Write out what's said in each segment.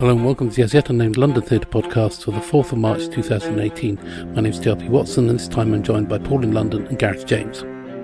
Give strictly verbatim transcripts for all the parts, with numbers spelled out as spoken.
Hello and welcome to the As Yet Unnamed London Theatre Podcast for the fourth of March two thousand eighteen. My name is D L P Watson and this time I'm joined by Paul in London and Gareth James.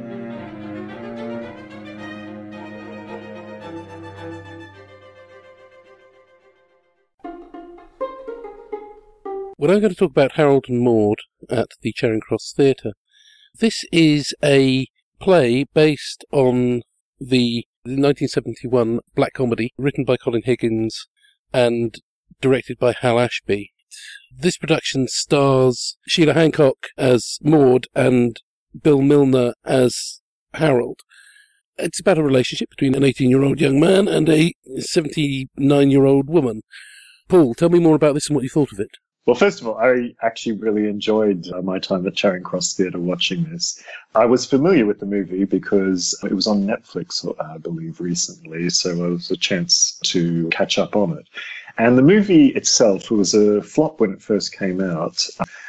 We're now going to talk about Harold and Maude at the Charing Cross Theatre. This is a play based on the nineteen seventy-one black comedy written by Colin Higgins and directed by Hal Ashby. This production stars Sheila Hancock as Maude and Bill Milner as Harold. It's about a relationship between an eighteen-year-old young man and a seventy-nine-year-old woman. Paul, tell me more about this and what you thought of it. Well, first of all, I actually really enjoyed uh, my time at Charing Cross Theatre watching this. I was familiar with the movie because it was on Netflix, I believe, recently, so it was a chance to catch up on it. And the movie itself was a flop when it first came out.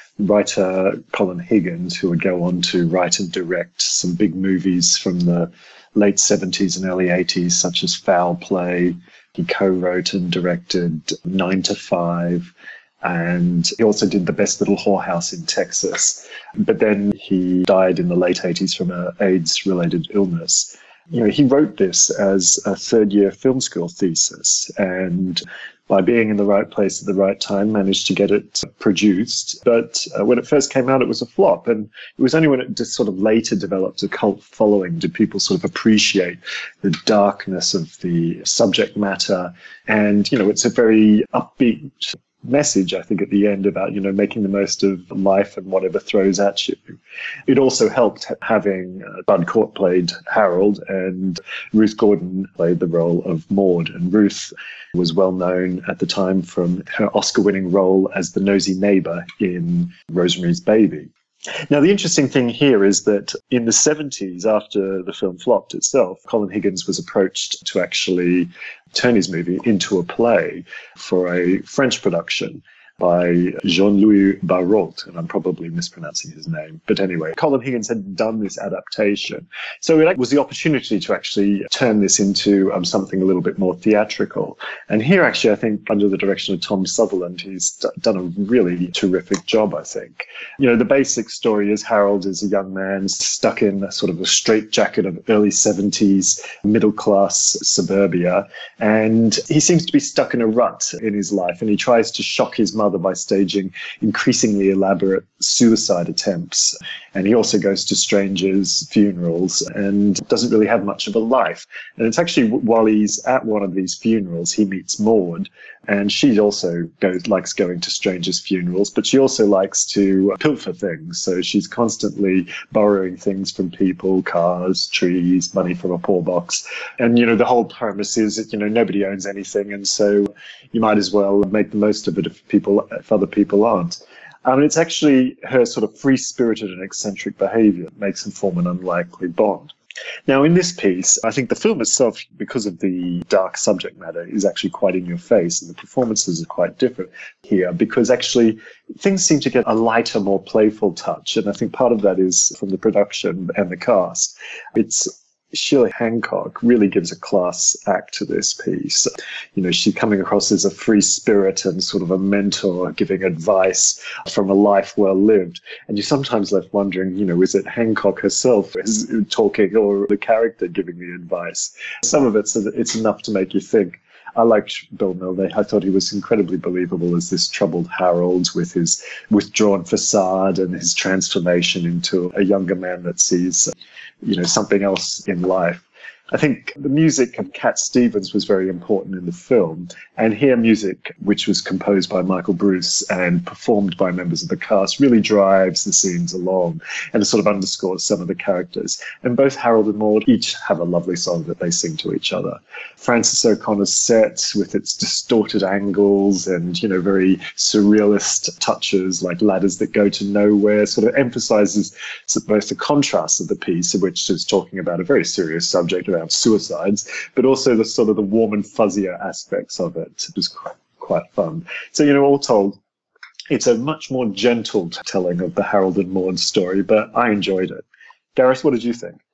Writer Colin Higgins, who would go on to write and direct some big movies from the late seventies and early eighties, such as Foul Play. He co-wrote and directed Nine to Five. And he also did The Best Little Whorehouse in Texas. But then he died in the late eighties from an AIDS-related illness. You know, he wrote this as a third-year film school thesis, and by being in the right place at the right time, managed to get it produced. But uh, when it first came out, it was a flop. And it was only when it just sort of later developed a cult following did people sort of appreciate the darkness of the subject matter. And, you know, it's a very upbeat message, I think, at the end about, you know, making the most of life and whatever throws at you. It also helped having uh, Bud Cort played Harold and Ruth Gordon played the role of Maude. And Ruth was well known at the time from her Oscar-winning role as the nosy neighbor in Rosemary's Baby. Now, the interesting thing here is that in the seventies, after the film flopped itself, Colin Higgins was approached to actually turn his movie into a play for a French production by Jean-Louis Barrault, and I'm probably mispronouncing his name. But anyway, Colin Higgins had done this adaptation. So it was the opportunity to actually turn this into um, something a little bit more theatrical. And here, actually, I think under the direction of Tom Sutherland, he's d- done a really terrific job, I think. You know, the basic story is Harold is a young man stuck in a sort of a straitjacket of early seventies, middle-class suburbia. And he seems to be stuck in a rut in his life, and he tries to shock his mother by staging increasingly elaborate suicide attempts. And he also goes to strangers' funerals and doesn't really have much of a life. And it's actually while he's at one of these funerals, he meets Maude, and she also goes, likes going to strangers' funerals, but she also likes to pilfer things. So she's constantly borrowing things from people, cars, trees, money from a poor box. And, you know, the whole premise is that, you know, nobody owns anything, and so you might as well make the most of it if people, if other people aren't. I mean, it's actually her sort of free-spirited and eccentric behaviour that makes them form an unlikely bond. Now, in this piece, I think the film itself, because of the dark subject matter, is actually quite in your face, and the performances are quite different here because actually things seem to get a lighter, more playful touch, and I think part of that is from the production and the cast. It's Sheila Hancock really gives a class act to this piece. You know, she's coming across as a free spirit and sort of a mentor giving advice from a life well lived. And you're sometimes left wondering, you know, is it Hancock herself is talking or the character giving the advice? Some of it's, it's enough to make you think. I liked Bill Milner. I thought he was incredibly believable as this troubled Harold with his withdrawn facade and his transformation into a younger man that sees, you know, something else in life. I think the music of Cat Stevens was very important in the film, and here music, which was composed by Michael Bruce and performed by members of the cast, really drives the scenes along and sort of underscores some of the characters. And both Harold and Maude each have a lovely song that they sing to each other. Frances O'Connor's set, with its distorted angles and, you know, very surrealist touches like Ladders That Go to Nowhere, sort of emphasizes both the contrast of the piece, which is talking about a very serious subject around suicides, but also the sort of the warm and fuzzier aspects of it. It was quite, quite fun. So, you know, all told, it's a much more gentle telling of the Harold and Maude story, but I enjoyed it. Gareth, what did you think?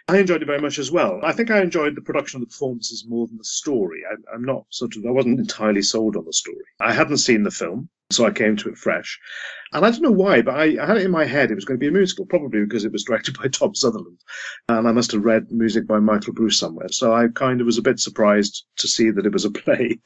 I enjoyed it very much as well. I think I enjoyed the production of the performances more than the story. I, I'm not sort of, I wasn't entirely sold on the story. I hadn't seen the film, so I came to it fresh. And I don't know why, but I, I had it in my head it was going to be a musical, probably because it was directed by Tom Sutherland. And I must have read music by Michael Bruce somewhere. So I kind of was a bit surprised to see that it was a play.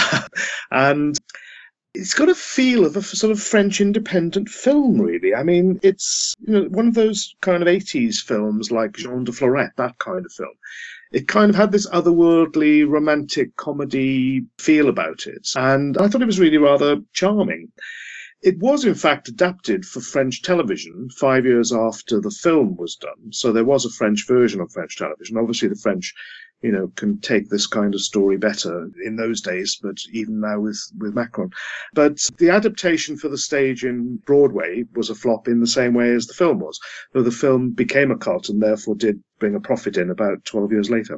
And it's got a feel of a sort of French independent film, really. I mean, it's, you know, one of those kind of eighties films like Jean de Florette, that kind of film. It kind of had this otherworldly, romantic comedy feel about it. And I thought it was really rather charming. It was, in fact, adapted for French television five years after the film was done. So there was a French version of French television. Obviously, the French, you know, can take this kind of story better in those days, but even now with, with Macron. But the adaptation for the stage in Broadway was a flop in the same way as the film was, though the film became a cult and therefore did bring a profit in about twelve years later.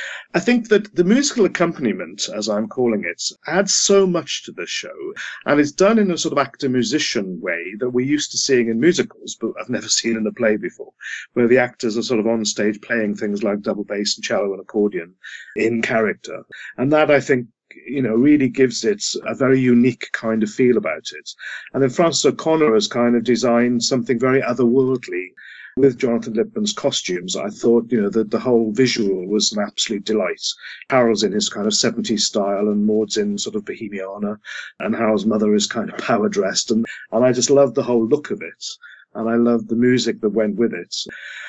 I think that the musical accompaniment, as I'm calling it, adds so much to this show, and it's done in a sort of actor-musician way that we're used to seeing in musicals, but I've never seen in a play before, where the actors are sort of on stage playing things like double bass and cello and accordion in character. And that, I think, you know, really gives it a very unique kind of feel about it. And then Frances O'Connor has kind of designed something very otherworldly. With Jonathan Lippman's costumes, I thought, you know, that the whole visual was an absolute delight. Harold's in his kind of seventies style and Maud's in sort of Bohemiana, and Harold's mother is kind of power dressed. And, and I just loved the whole look of it. And I loved the music that went with it.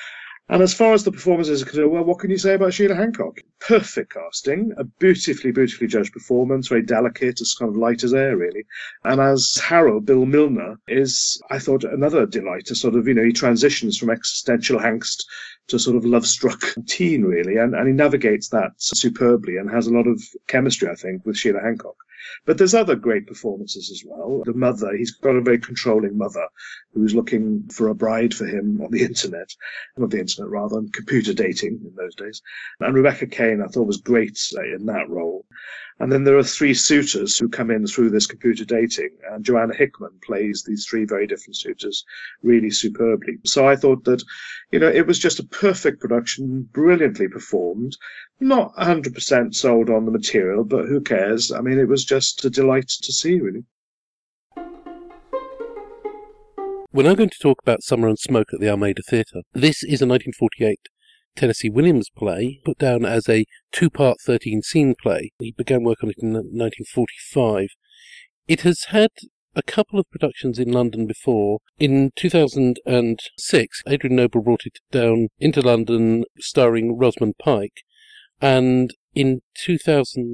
And as far as the performances are concerned, well, what can you say about Sheila Hancock? Perfect casting, a beautifully, beautifully judged performance, very delicate, as kind of light as air, really. And as Harold, Bill Milner, is, I thought, another delight, a sort of, you know, he transitions from existential angst to sort of love-struck teen, really, and, and he navigates that superbly and has a lot of chemistry, I think, with Sheila Hancock. But there's other great performances as well. The mother, he's got a very controlling mother who's looking for a bride for him on the internet, not the internet rather, on computer dating in those days. And Rebecca Kane, I thought, was great in that role. And then there are three suitors who come in through this computer dating, and Joanna Hickman plays these three very different suitors really superbly. So I thought that, you know, it was just a perfect production, brilliantly performed. Not one hundred percent sold on the material, but who cares? I mean, it was just a delight to see, really. We're now going to talk about Summer and Smoke at the Almeida Theatre. This is a nineteen forty-eight Tennessee Williams play, put down as a two-part thirteen-scene play. He began work on it in nineteen forty-five. It has had a couple of productions in London before. In two thousand six, Adrian Noble brought it down into London, starring Rosamund Pike. And in two thousand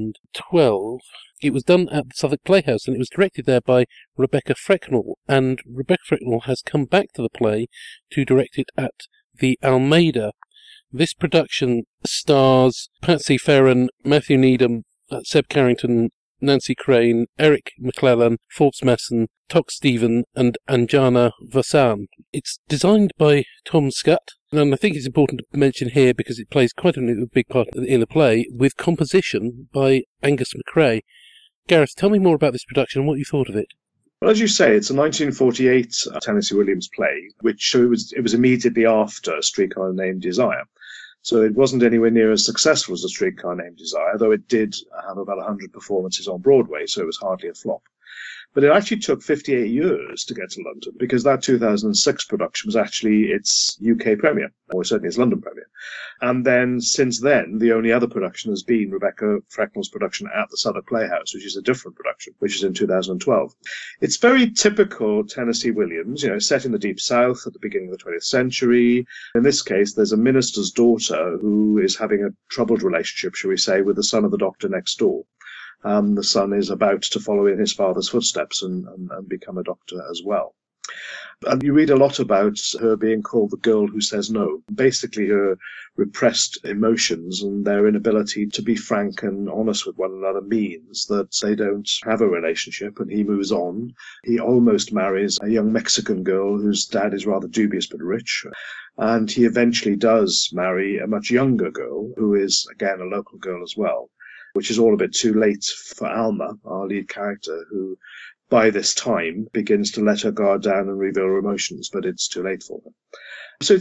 twelve, it was done at the Southwark Playhouse, and it was directed there by Rebecca Frecknell. And Rebecca Frecknell has come back to the play to direct it at the Almeida. This production stars Patsy Ferran, Matthew Needham, uh, Seb Carrington, Nancy Crane, Eric McClellan, Forbes Masson, Tox Stephen, and Anjana Vasan. It's designed by Tom Scott, and I think it's important to mention here because it plays quite a big part in the play, with composition by Angus McRae. Gareth, tell me more about this production and what you thought of it. Well, as you say, it's a nineteen forty-eight uh, Tennessee Williams play, which it was, it was immediately after A Streetcar Named Desire. So it wasn't anywhere near as successful as A Streetcar Named Desire, though it did have about one hundred performances on Broadway, so it was hardly a flop. But it actually took fifty-eight years to get to London, because that two thousand six production was actually its U K premiere, or certainly its London premiere. And then, since then, the only other production has been Rebecca Frecknell's production at the Southwark Playhouse, which is a different production, which is in two thousand twelve. It's very typical Tennessee Williams, you know, set in the Deep South at the beginning of the twentieth century. In this case, there's a minister's daughter who is having a troubled relationship, shall we say, with the son of the doctor next door. Um, the son is about to follow in his father's footsteps and, and, and become a doctor as well. And you read a lot about her being called the girl who says no. Basically, her repressed emotions and their inability to be frank and honest with one another means that they don't have a relationship, and he moves on. He almost marries a young Mexican girl whose dad is rather dubious but rich. And he eventually does marry a much younger girl who is, again, a local girl as well, which is all a bit too late for Alma, our lead character, who by this time begins to let her guard down and reveal her emotions, but it's too late for her. So it's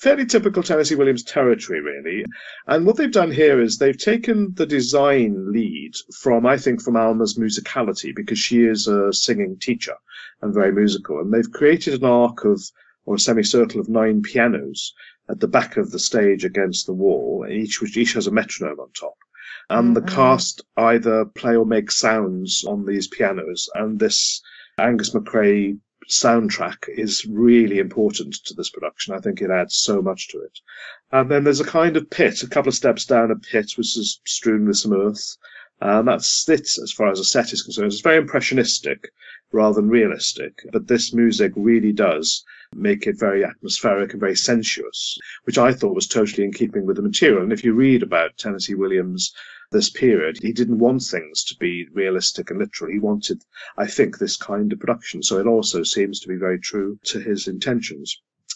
fairly typical Tennessee Williams territory, really. And what they've done here is they've taken the design lead from, I think, from Alma's musicality, because she is a singing teacher and very musical. And they've created an arc of, or a semicircle of nine pianos at the back of the stage against the wall, each which each has a metronome on top. And mm-hmm. the cast either play or make sounds on these pianos. And this Angus MacRae soundtrack is really important to this production. I think it adds so much to it. And then there's a kind of pit, a couple of steps down a pit, which is strewn with some earth. And that's it as far as a set is concerned. It's very impressionistic rather than realistic. But this music really does make it very atmospheric and very sensuous, which I thought was totally in keeping with the material. And if you read about Tennessee Williams this period, he didn't want things to be realistic and literal. He wanted, I think, this kind of production. So it also seems to be very true to his intentions.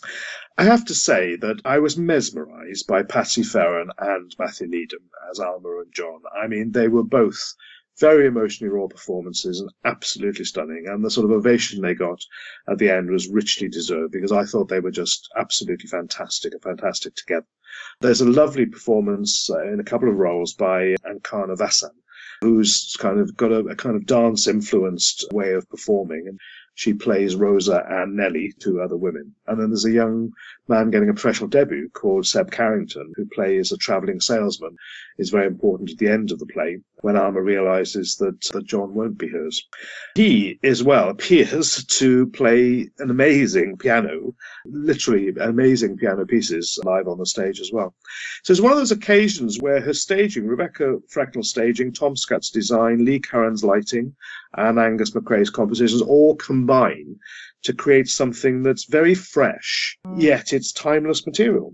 I have to say that I was mesmerised by Patsy Ferran and Matthew Needham as Alma and John. I mean, they were both very emotionally raw performances and absolutely stunning. And the sort of ovation they got at the end was richly deserved, because I thought they were just absolutely fantastic and fantastic together. There's a lovely performance uh, in a couple of roles by Ankana Vassan, who's kind of got a, a kind of dance-influenced way of performing. And she plays Rosa and Nellie, two other women. And then there's a young man getting a professional debut called Seb Carrington, who plays a travelling salesman. Is very important at the end of the play, when Alma realises that, that John won't be hers. He, as well, appears to play an amazing piano, literally amazing piano pieces live on the stage as well. So it's one of those occasions where her staging, Rebecca Frecknell's staging, Tom Scott's design, Lee Curran's lighting, and Angus MacRae's compositions all combine to create something that's very fresh, yet it's timeless material.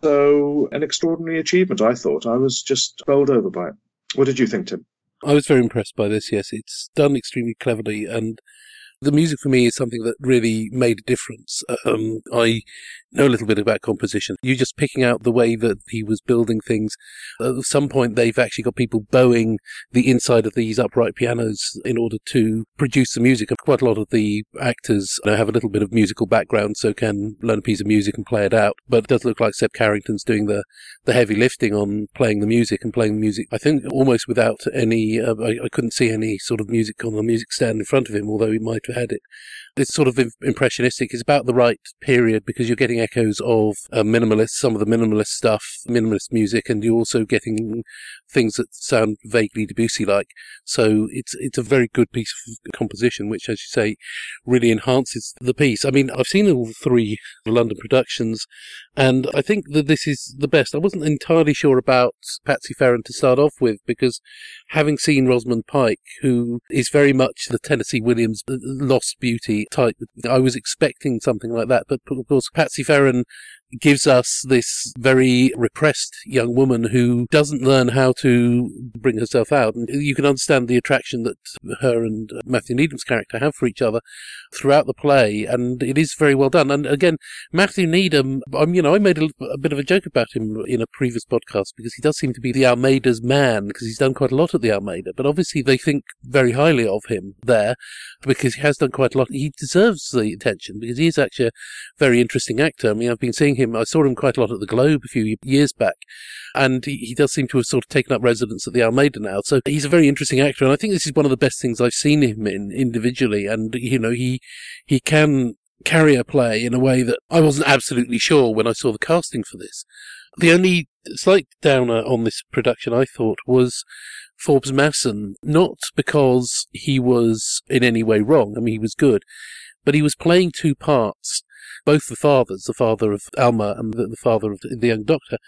So an extraordinary achievement, I thought. I was just bowled over by it. What did you think, Tim? I was very impressed by this, yes. It's done extremely cleverly, and the music for me is something that really made a difference. Um, I know a little bit about composition. You're just picking out the way that he was building things. At some point, they've actually got people bowing the inside of these upright pianos in order to produce the music. And quite a lot of the actors you know, have a little bit of musical background, so can learn a piece of music and play it out. But it does look like Seb Carrington's doing the, the heavy lifting on playing the music and playing the music, I think, almost without any, uh, I, I couldn't see any sort of music on the music stand in front of him, although he might have had it. It's sort of impressionistic. It's about the right period, because you're getting echoes of uh, minimalist, some of the minimalist stuff, minimalist music, and you're also getting things that sound vaguely Debussy-like. So it's it's a very good piece of composition, which, as you say, really enhances the piece. I mean, I've seen all three London productions, and I think that this is the best. I wasn't entirely sure about Patsy Ferran to start off with, because having seen Rosamund Pike, who is very much the Tennessee Williams Lost Beauty type, I was expecting something like that. But of course, Patsy Ferran gives us this very repressed young woman who doesn't learn how to bring herself out. And you can understand the attraction that her and Matthew Needham's character have for each other throughout the play, and it is very well done. And again, Matthew Needham, I'm, you know, I made a, a bit of a joke about him in a previous podcast, because he does seem to be the Almeida's man, because he's done quite a lot at the Almeida, but obviously they think very highly of him there, because he has done quite a lot. He deserves the attention, because he is actually a very interesting actor. I mean, I've been seeing him, I saw him quite a lot at the Globe a few years back, and he, he does seem to have sort of taken up residence at the Almeida now. So he's a very interesting actor, and I think this is one of the best things I've seen him in individually. And, you know, he he can carry a play in a way that I wasn't absolutely sure when I saw the casting for this. The only slight downer on this production, I thought, was Forbes Masson, not because he was in any way wrong. I mean, he was good, but he was playing two parts, both the fathers, the father of Alma and the, the father of the, the young doctor,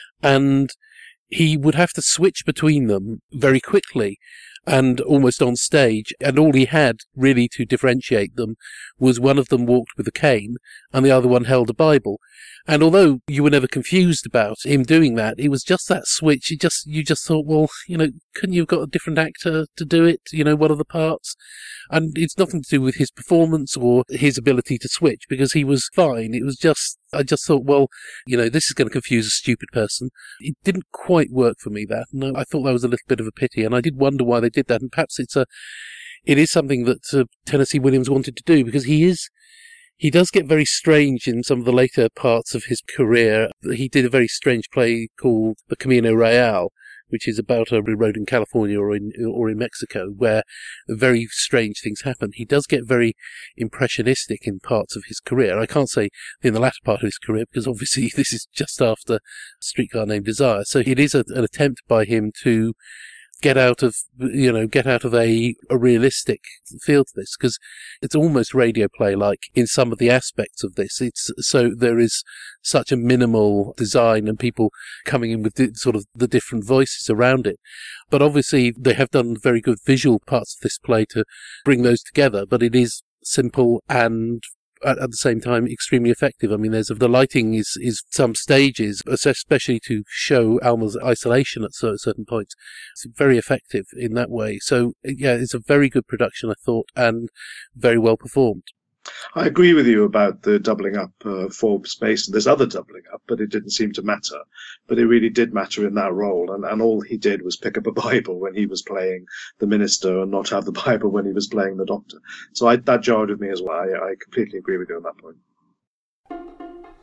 and he would have to switch between them very quickly and almost on stage, and all he had really to differentiate them was one of them walked with a cane and the other one held a Bible. And although you were never confused about him doing that, it was just that switch. You just, you just thought, well, you know, couldn't you have got a different actor to do it? You know, one of the parts? And it's nothing to do with his performance or his ability to switch, because he was fine. It was just, I just thought, well, you know, this is going to confuse a stupid person. It didn't quite work for me, that. No, I thought that was a little bit of a pity, and I did wonder why they did that. And perhaps it's a, it is something that uh, Tennessee Williams wanted to do, because he is, He does get very strange in some of the later parts of his career. He did a very strange play called The Camino Real, which is about a road in California or in or in Mexico, where very strange things happen. He does get very impressionistic in parts of his career. I can't say in the latter part of his career, because obviously this is just after Streetcar Named Desire. So it is a, an attempt by him to get out of, you know, get out of a, a realistic feel to this, because it's almost radio play-like in some of the aspects of this. It's so there is such a minimal design and people coming in with the, sort of the different voices around it. But obviously they have done very good visual parts of this play to bring those together, but it is simple and at, at the same time extremely effective. I mean, there's the lighting is is some stages, especially to show Alma's isolation at certain points. It's very effective in that way. So yeah, it's a very good production, I thought, and very well performed. I agree with you about the doubling up uh, for space. There's other doubling up, but it didn't seem to matter. But it really did matter in that role. And, and all he did was pick up a Bible when he was playing the minister and not have the Bible when he was playing the doctor. So I, that jarred with me as well. I, I completely agree with you on that point.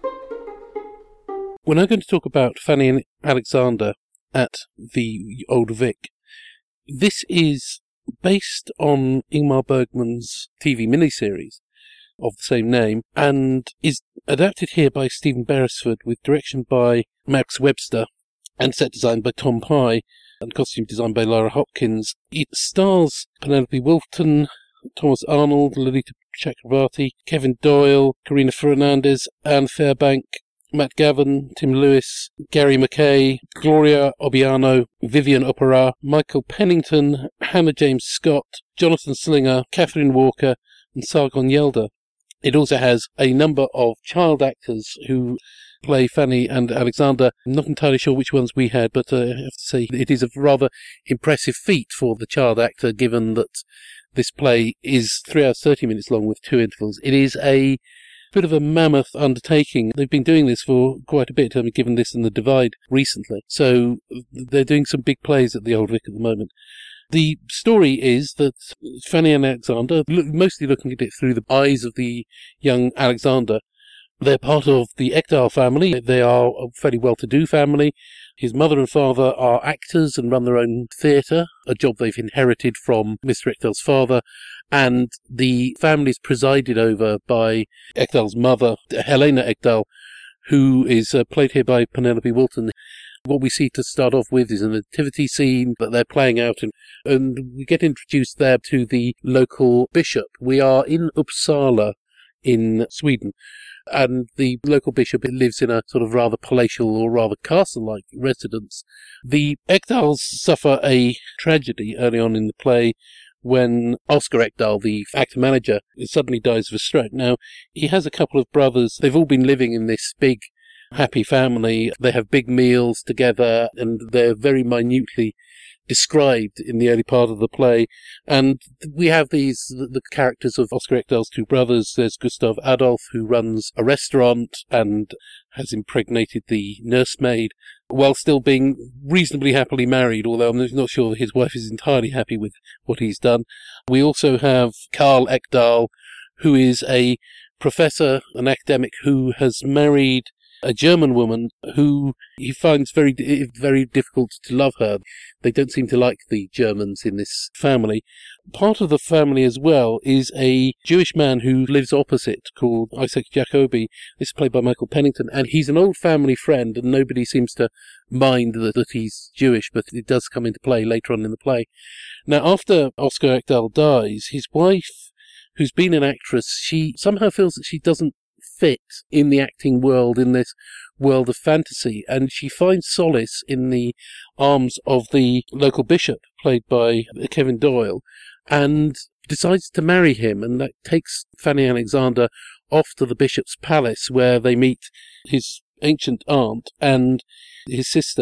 We're now going to talk about Fanny and Alexander at the Old Vic. This is based on Ingmar Bergman's T V miniseries of the same name, and is adapted here by Stephen Beresford, with direction by Max Webster and set design by Tom Pye and costume design by Lara Hopkins. It stars Penelope Wilton, Thomas Arnold, Lolita Chakrabarti, Kevin Doyle, Karina Fernandez, Anne Fairbank, Matt Gavin, Tim Lewis, Gary McKay, Gloria Obiano, Vivian Opera, Michael Pennington, Hannah James Scott, Jonathan Slinger, Catherine Walker, and Sargon Yelder. It also has a number of child actors who play Fanny and Alexander. I'm not entirely sure which ones we had, but uh, I have to say it is a rather impressive feat for the child actor, given that this play is three hours thirty minutes long with two intervals. It is a bit of a mammoth undertaking. They've been doing this for quite a bit, I mean, given this and The Divide recently. So they're doing some big plays at the Old Vic at the moment. The story is that Fanny and Alexander, look, mostly looking at it through the eyes of the young Alexander, they're part of the Ekdal family. They are a fairly well-to-do family. His mother and father are actors and run their own theatre, a job they've inherited from Mister Ekdal's father. And the family is presided over by Ekdal's mother, Helena Ekdal, who is uh, played here by Penelope Wilton. What we see to start off with is a nativity scene that they're playing out, and, and we get introduced there to the local bishop. We are in Uppsala in Sweden, and the local bishop lives in a sort of rather palatial or rather castle-like residence. The Ekdals suffer a tragedy early on in the play when Oscar Ekdal, the actor-manager, suddenly dies of a stroke. Now, he has a couple of brothers. They've all been living in this big happy family. They have big meals together, and they're very minutely described in the early part of the play. And we have these, the, the characters of Oscar Ekdal's two brothers. There's Gustav Adolf, who runs a restaurant and has impregnated the nursemaid while still being reasonably happily married, although I'm not sure his wife is entirely happy with what he's done. We also have Karl Ekdal, who is a professor, an academic, who has married a German woman who he finds very, very difficult to love her. They don't seem to like the Germans in this family. Part of the family as well is a Jewish man who lives opposite called Isaac Jacobi. This is played by Michael Pennington, and he's an old family friend, and nobody seems to mind that, that he's Jewish, but it does come into play later on in the play. Now, after Oscar Ekdal dies, his wife, who's been an actress, she somehow feels that she doesn't fit in the acting world, in this world of fantasy, and she finds solace in the arms of the local bishop, played by Kevin Doyle, and decides to marry him, and that takes Fanny Alexander off to the bishop's palace, where they meet his ancient aunt and his sister,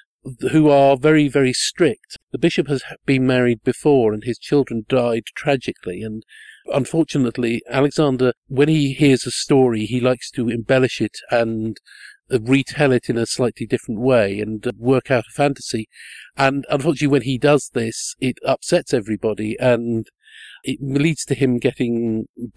who are very, very strict. The bishop has been married before, and his children died tragically, and unfortunately, Alexander, when he hears a story, he likes to embellish it and retell it in a slightly different way and work out a fantasy. And unfortunately, when he does this, it upsets everybody, and it leads to him getting beaten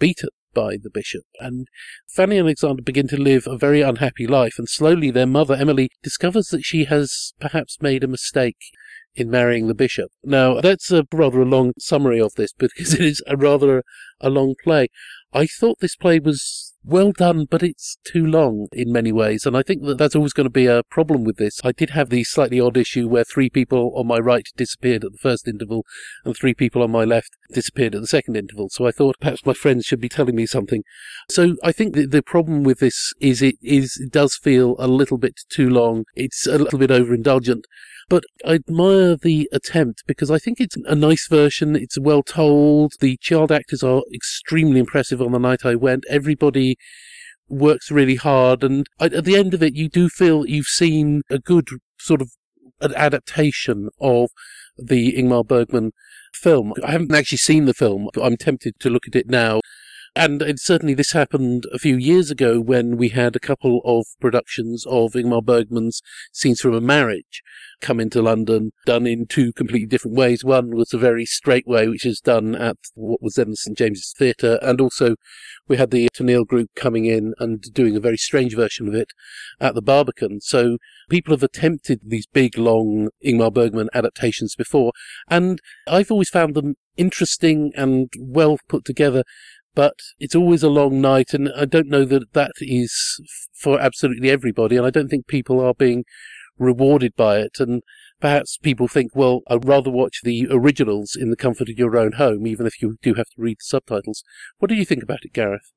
by the bishop. And Fanny and Alexander begin to live a very unhappy life, and slowly their mother, Emily, discovers that she has perhaps made a mistake in marrying the bishop. Now, that's a rather a long summary of this, because it is a rather a long play. I thought this play was well done, but it's too long in many ways, and I think that that's always going to be a problem with this. I did have the slightly odd issue where three people on my right disappeared at the first interval, and three people on my left disappeared at the second interval, so I thought perhaps my friends should be telling me something. So I think that the problem with this is it is it does feel a little bit too long. It's a little bit overindulgent. But I admire the attempt because I think it's a nice version. It's well told. The child actors are extremely impressive on the night I went. Everybody works really hard. And at the end of it, you do feel you've seen a good sort of an adaptation of the Ingmar Bergman film. I haven't actually seen the film, but I'm tempted to look at it now. And it, certainly this happened a few years ago when we had a couple of productions of Ingmar Bergman's Scenes from a Marriage come into London, done in two completely different ways. One was a very straight way, which is done at what was then the St James's Theatre, and also we had the Tenniel Group coming in and doing a very strange version of it at the Barbican. So people have attempted these big, long Ingmar Bergman adaptations before, and I've always found them interesting and well put together. But it's always a long night, and I don't know that that is for absolutely everybody, and I don't think people are being rewarded by it. And perhaps people think, well, I'd rather watch the originals in the comfort of your own home, even if you do have to read the subtitles. What do you think about it, Gareth?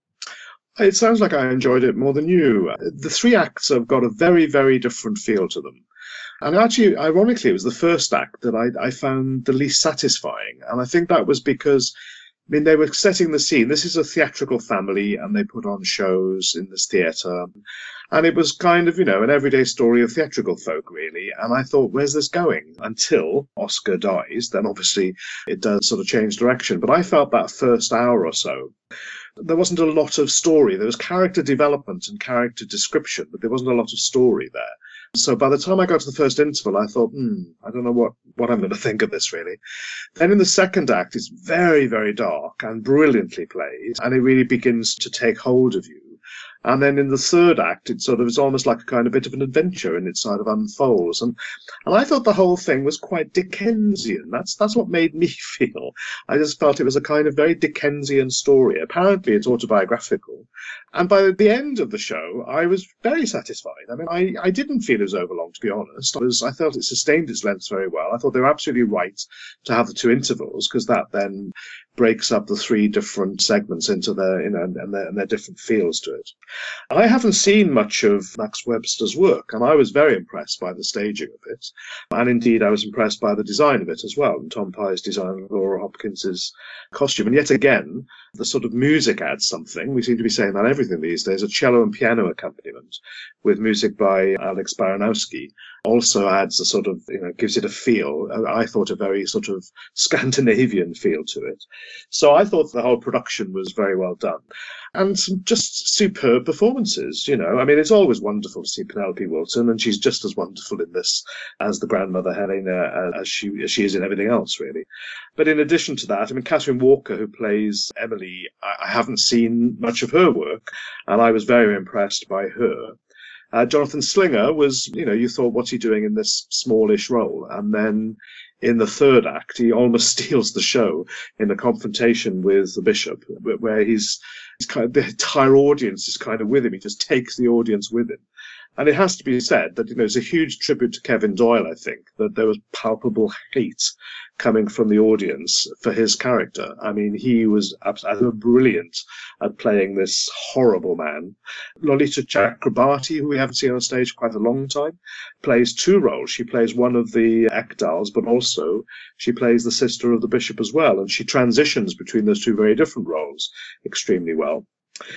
It sounds like I enjoyed it more than you. The three acts have got a very, very different feel to them. And actually, ironically, it was the first act that I, I found the least satisfying. And I think that was because I mean, they were setting the scene. This is a theatrical family, and they put on shows in this theatre. And it was kind of, you know, an everyday story of theatrical folk, really. And I thought, where's this going? Until Oscar dies, then obviously it does sort of change direction. But I felt that first hour or so, there wasn't a lot of story. There was character development and character description, but there wasn't a lot of story there. So by the time I got to the first interval, I thought, hmm, I don't know what, what I'm going to think of this, really. Then in the second act, it's very, very dark and brilliantly played, and it really begins to take hold of you. And then in the third act, it sort of is almost like a kind of bit of an adventure, and it sort of unfolds. And and I thought the whole thing was quite Dickensian. That's that's what made me feel. I just felt it was a kind of very Dickensian story. Apparently, it's autobiographical. And by the end of the show, I was very satisfied. I mean, I, I didn't feel it was overlong, to be honest. I, was, I felt it sustained its length very well. I thought they were absolutely right to have the two intervals, because that then breaks up the three different segments into their, you know, and their, and their different feels to it. I haven't seen much of Max Webster's work, and I was very impressed by the staging of it. And indeed, I was impressed by the design of it as well, and Tom Pye's design of Laura Hopkins's costume. And yet again, the sort of music adds something. We seem to be saying that everything these days. A cello and piano accompaniment with music by Alex Baranowski also adds a sort of, you know, gives it a feel. I thought a very sort of Scandinavian feel to it. So I thought the whole production was very well done. And some just superb performances, you know. I mean, it's always wonderful to see Penelope Wilton, and she's just as wonderful in this as the grandmother Helena, as she, as she is in everything else, really. But in addition to that, I mean, Catherine Walker, who plays Emily, I, I haven't seen much of her work, and I was very impressed by her. Uh, Jonathan Slinger was, you know, you thought, what's he doing in this smallish role? And then in the third act, he almost steals the show in the confrontation with the bishop, where he's, he's kind of, the entire audience is kind of with him. He just takes the audience with him. And it has to be said that, you know, it's a huge tribute to Kevin Doyle, I think, that there was palpable hate coming from the audience for his character. I mean, he was absolutely brilliant at playing this horrible man. Lolita Chakrabarti, who we haven't seen on stage for quite a long time, plays two roles. She plays one of the Ekdals, but also she plays the sister of the bishop as well. And she transitions between those two very different roles extremely well.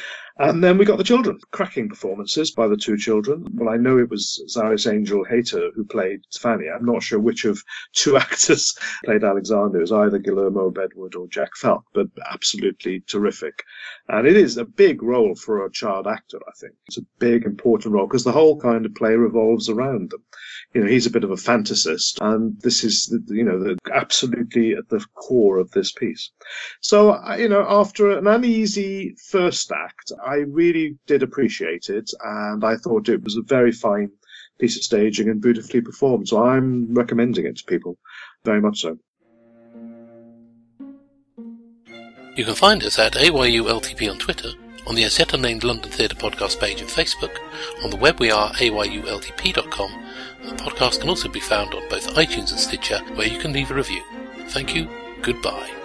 And then we got the children. Cracking performances by the two children. Well, I know it was Zaris Angel Hayter who played Fanny. I'm not sure which of two actors played Alexander. It was either Guillermo Bedwood or Jack Falk, but absolutely terrific. And it is a big role for a child actor, I think. It's a big, important role, because the whole kind of play revolves around them. You know, he's a bit of a fantasist, and this is, you know, the absolutely at the core of this piece. So, I- you know, after an uneasy first act, I really did appreciate it, and I thought it was a very fine piece of staging and beautifully performed. So I'm recommending it to people, very much so. You can find us at A Y U L T P on Twitter, on the As Yet Unnamed London Theatre Podcast page on Facebook. On the web we are A Y U L T P dot com, and the podcast can also be found on both iTunes and Stitcher, where you can leave a review. Thank you, goodbye.